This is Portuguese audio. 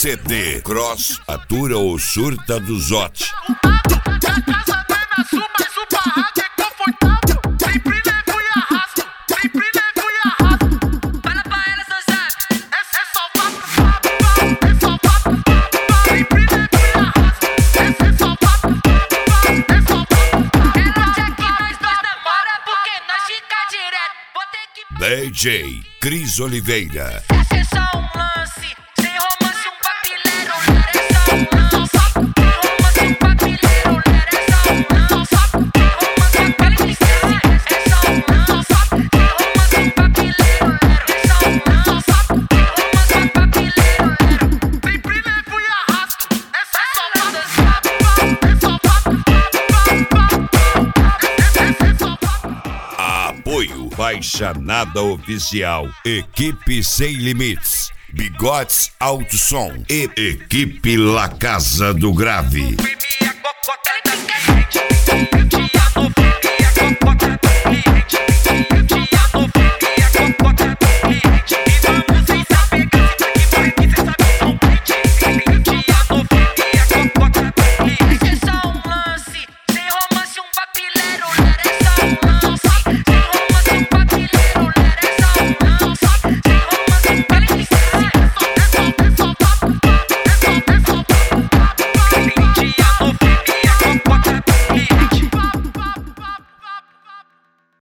CD Cross atura ou surta do Zote. DJ Cris Oliveira. Esse é só um lance, sem romance, um papileiro. É só um lance, sem romance, um papileiro. É só um lance, sem romance, um papileiro. É só um lance, sem romance, um papileiro. É só um lance, sem romance, um papileiro. Sempre levo e arrasto. É só Apoio Baixa Nada Oficial, Equipe Sem Limites, Bigodes Alto Som e Equipe La Casa do Grave.